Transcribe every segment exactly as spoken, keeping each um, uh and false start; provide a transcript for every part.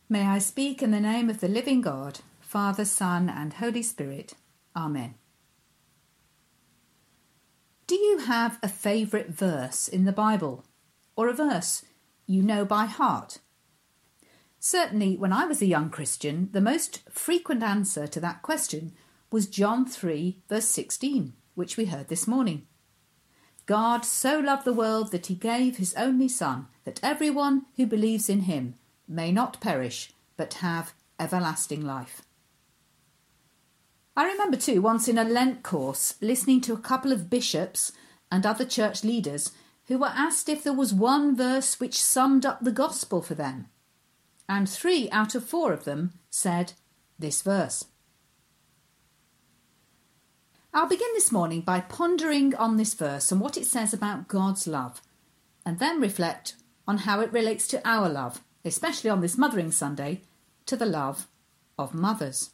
May I speak in the name of the living God, Father, Son and Holy Spirit. Amen. Do you have a favourite verse in the Bible, or a verse you know by heart? Certainly, when I was a young Christian, the most frequent answer to that question was John three, verse sixteen, which we heard this morning. God so loved the world that he gave his only Son, that everyone who believes in him may not perish, but have everlasting life. I remember too, once in a Lent course, listening to a couple of bishops and other church leaders who were asked if there was one verse which summed up the gospel for them. And three out of four of them said this verse. I'll begin this morning by pondering on this verse and what it says about God's love, and then reflect on how it relates to our love, especially on this Mothering Sunday, to the love of mothers.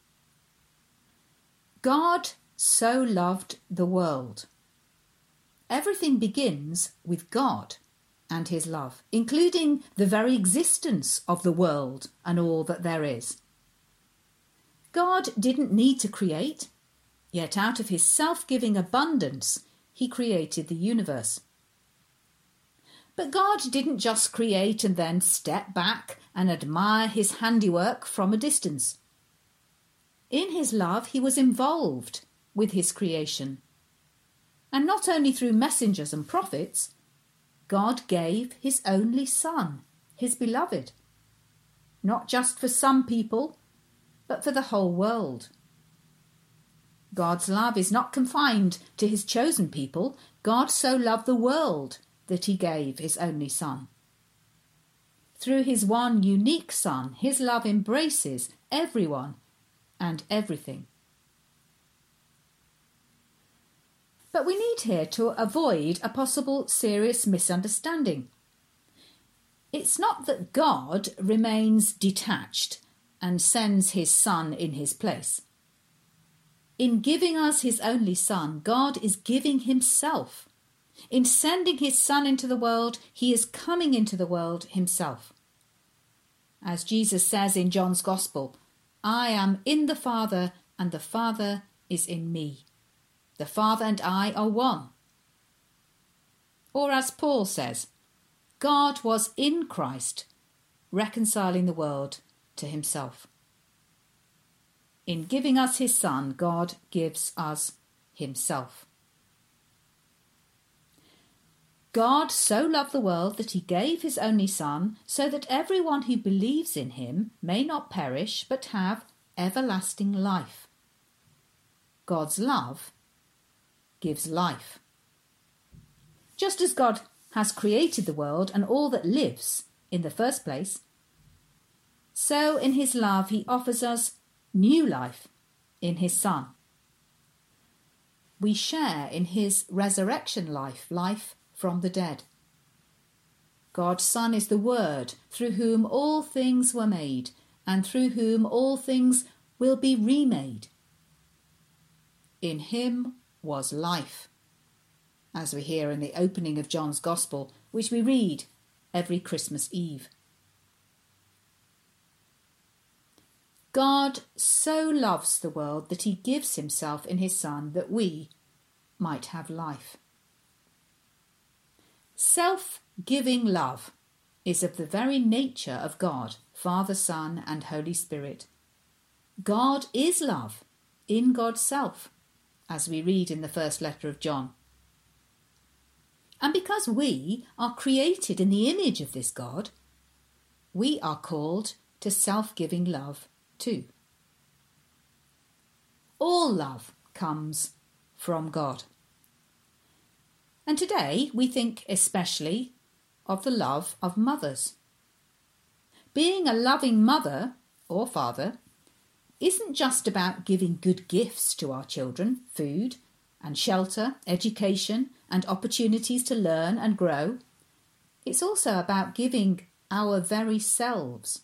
God so loved the world. Everything begins with God and his love, including the very existence of the world and all that there is. God didn't need to create, yet out of his self-giving abundance, he created the universe. But God didn't just create and then step back and admire his handiwork from a distance. In his love, he was involved with his creation. And not only through messengers and prophets, God gave his only Son, his beloved, not just for some people, but for the whole world. God's love is not confined to his chosen people. God so loved the world that he gave his only Son. Through his one unique Son, his love embraces everyone and everything. But we need here to avoid a possible serious misunderstanding. It's not that God remains detached and sends his Son in his place. In giving us his only Son, God is giving himself. In sending his Son into the world, he is coming into the world himself. As Jesus says in John's Gospel, I am in the Father, and the Father is in me. The Father and I are one. Or as Paul says, God was in Christ, reconciling the world to himself. In giving us his Son, God gives us himself. God so loved the world that he gave his only Son, so that everyone who believes in him may not perish, but have everlasting life. God's love gives life. Just as God has created the world and all that lives in the first place, so in his love he offers us new life in his Son. We share in his resurrection life, life from the dead. God's Son is the Word, through whom all things were made, and through whom all things will be remade. In him was life, as we hear in the opening of John's Gospel, which we read every Christmas Eve. God so loves the world that he gives himself in his Son that we might have life. Self-giving love is of the very nature of God, Father, Son and Holy Spirit. God is love in God's self, as we read in the first letter of John. And because we are created in the image of this God, we are called to self-giving love too. All love comes from God. And today we think especially of the love of mothers. Being a loving mother or father isn't just about giving good gifts to our children, food and shelter, education and opportunities to learn and grow. It's also about giving our very selves.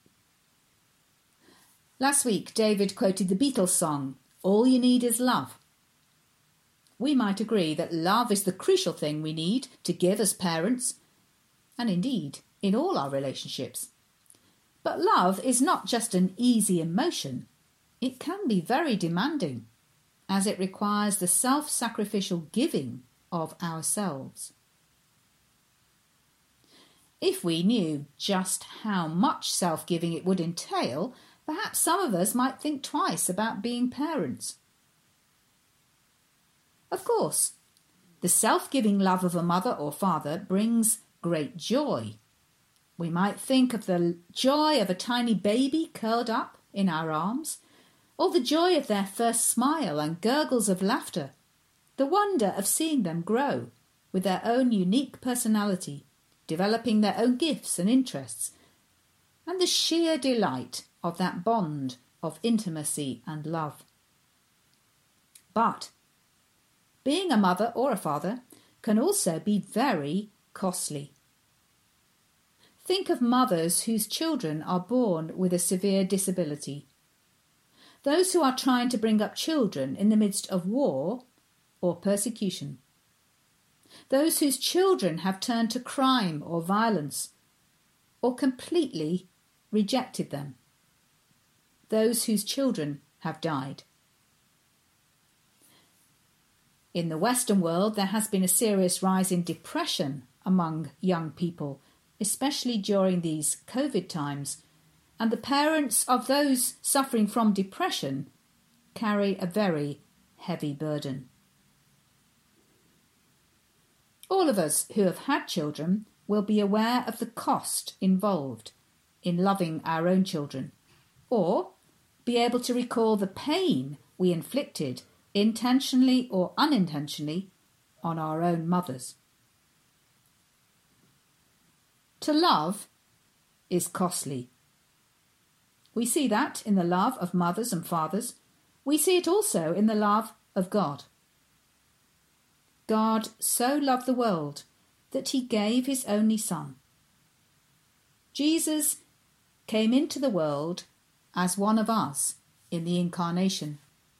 Last week, David quoted the Beatles song, All You Need Is Love. We might agree that love is the crucial thing we need to give as parents, and indeed in all our relationships. But love is not just an easy emotion. It can be very demanding, as it requires the self-sacrificial giving of ourselves. If we knew just how much self-giving it would entail, perhaps some of us might think twice about being parents. Of course, the self-giving love of a mother or father brings great joy. We might think of the joy of a tiny baby curled up in our arms, or the joy of their first smile and gurgles of laughter, the wonder of seeing them grow with their own unique personality, developing their own gifts and interests, and the sheer delight of that bond of intimacy and love. But being a mother or a father can also be very costly. Think of mothers whose children are born with a severe disability. Those who are trying to bring up children in the midst of war or persecution. Those whose children have turned to crime or violence, or completely rejected them. Those whose children have died. In the Western world, there has been a serious rise in depression among young people, especially during these COVID times, and the parents of those suffering from depression carry a very heavy burden. All of us who have had children will be aware of the cost involved in loving our own children, or be able to recall the pain we inflicted, intentionally or unintentionally, on our own mothers. To love is costly. We see that in the love of mothers and fathers. We see it also in the love of God. God so loved the world that he gave his only Son. Jesus came into the world as one of us in the incarnation.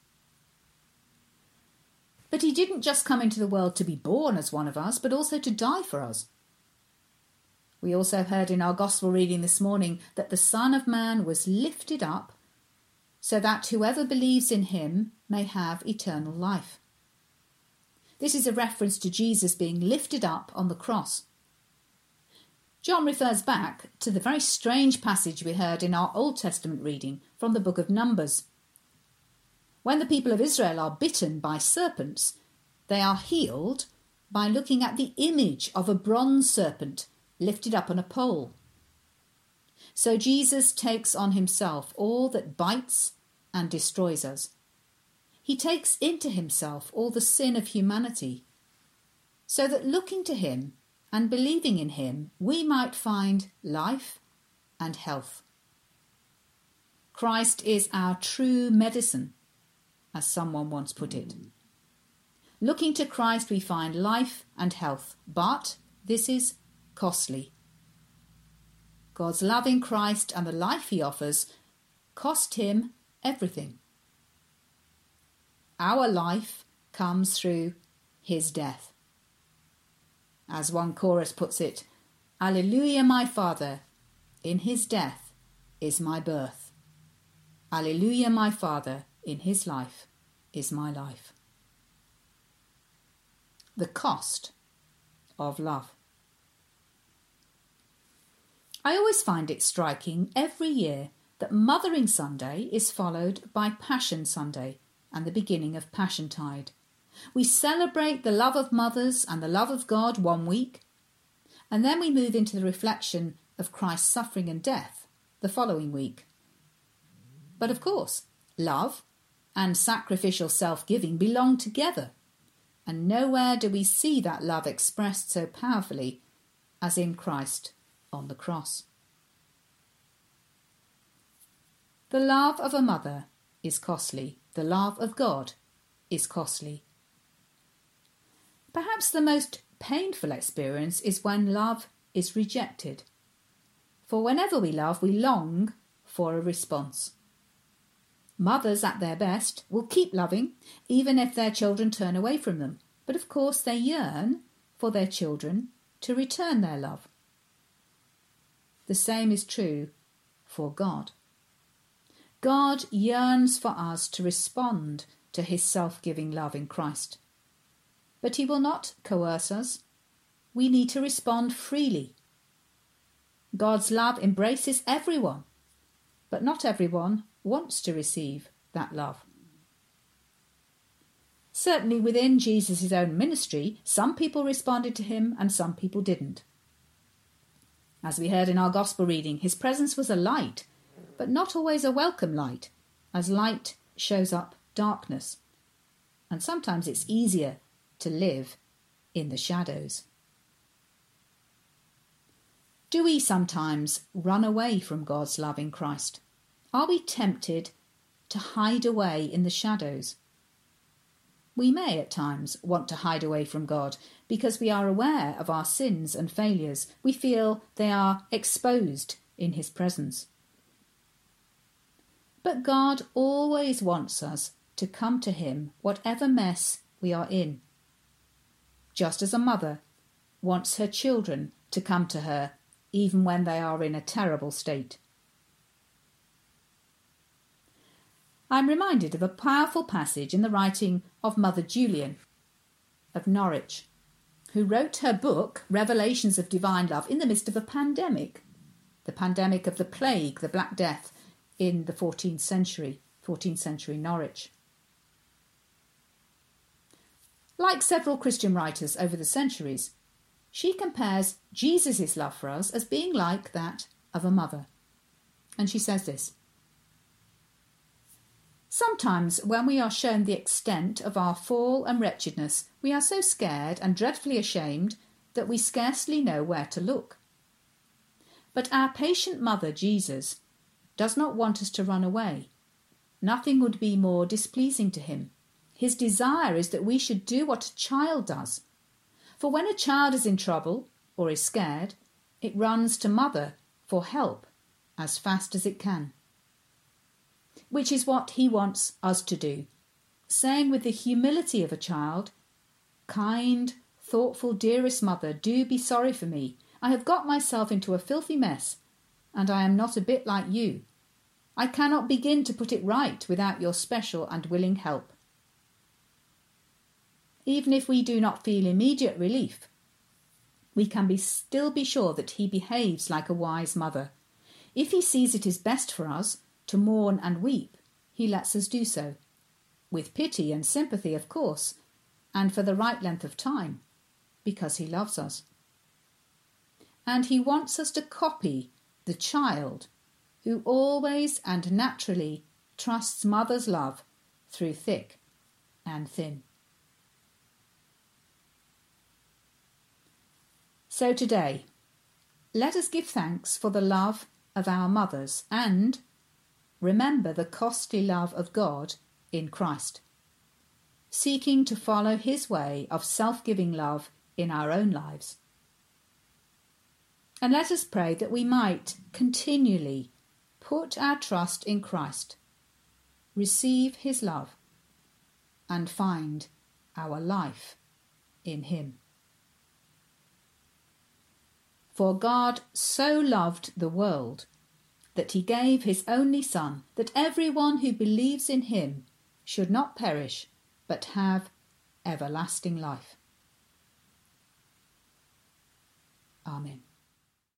But he didn't just come into the world to be born as one of us, but also to die for us. We also heard in our gospel reading this morning that the Son of Man was lifted up so that whoever believes in him may have eternal life. This is a reference to Jesus being lifted up on the cross. John refers back to the very strange passage we heard in our Old Testament reading from the book of Numbers. When the people of Israel are bitten by serpents, they are healed by looking at the image of a bronze serpent lifted up on a pole. So Jesus takes on himself all that bites and destroys us. He takes into himself all the sin of humanity, so that looking to him and believing in him, we might find life and health. Christ is our true medicine, as someone once put it. Looking to Christ, we find life and health, but this is costly. God's love in Christ and the life he offers cost him everything. Our life comes through his death. As one chorus puts it, Alleluia, my Father, in his death is my birth. Alleluia, my Father, in his life is my life. The cost of love. I always find it striking every year that Mothering Sunday is followed by Passion Sunday and the beginning of Passiontide. We celebrate the love of mothers and the love of God one week, and then we move into the reflection of Christ's suffering and death the following week. But of course, love and sacrificial self-giving belong together, and nowhere do we see that love expressed so powerfully as in Christ on the cross. The love of a mother is costly. The love of God is costly. Perhaps the most painful experience is when love is rejected. For whenever we love, we long for a response. Mothers at their best will keep loving, even if their children turn away from them. But of course they yearn for their children to return their love. The same is true for God. God yearns for us to respond to his self-giving love in Christ. But he will not coerce us. We need to respond freely. God's love embraces everyone, but not everyone wants to receive that love. Certainly within Jesus' own ministry, some people responded to him and some people didn't. As we heard in our gospel reading, his presence was a light, but not always a welcome light, as light shows up darkness. And sometimes it's easier to live in the shadows. Do we sometimes run away from God's love in Christ? Are we tempted to hide away in the shadows? We may at times want to hide away from God because we are aware of our sins and failures. We feel they are exposed in his presence. But God always wants us to come to him whatever mess we are in. Just as a mother wants her children to come to her even when they are in a terrible state. I'm reminded of a powerful passage in the writing of Mother Julian of Norwich, who wrote her book, Revelations of Divine Love, in the midst of a pandemic, the pandemic of the plague, the Black Death, in the fourteenth century, fourteenth century Norwich. Like several Christian writers over the centuries, she compares Jesus' love for us as being like that of a mother. And she says this: sometimes when we are shown the extent of our fall and wretchedness, we are so scared and dreadfully ashamed that we scarcely know where to look. But our patient mother, Jesus, does not want us to run away. Nothing would be more displeasing to him. His desire is that we should do what a child does. For when a child is in trouble or is scared, it runs to mother for help as fast as it can. Which is what he wants us to do, saying with the humility of a child, "Kind, thoughtful, dearest mother, do be sorry for me. I have got myself into a filthy mess, and I am not a bit like you. I cannot begin to put it right without your special and willing help." Even if we do not feel immediate relief, we can be still be sure that he behaves like a wise mother. If he sees it is best for us to mourn and weep, he lets us do so, with pity and sympathy, of course, and for the right length of time, because he loves us. And he wants us to copy the child who always and naturally trusts mother's love through thick and thin. So today, let us give thanks for the love of our mothers and remember the costly love of God in Christ, seeking to follow his way of self-giving love in our own lives. And let us pray that we might continually put our trust in Christ, receive his love, and find our life in him. For God so loved the world that he gave his only Son, that everyone who believes in him should not perish, but have everlasting life. Amen.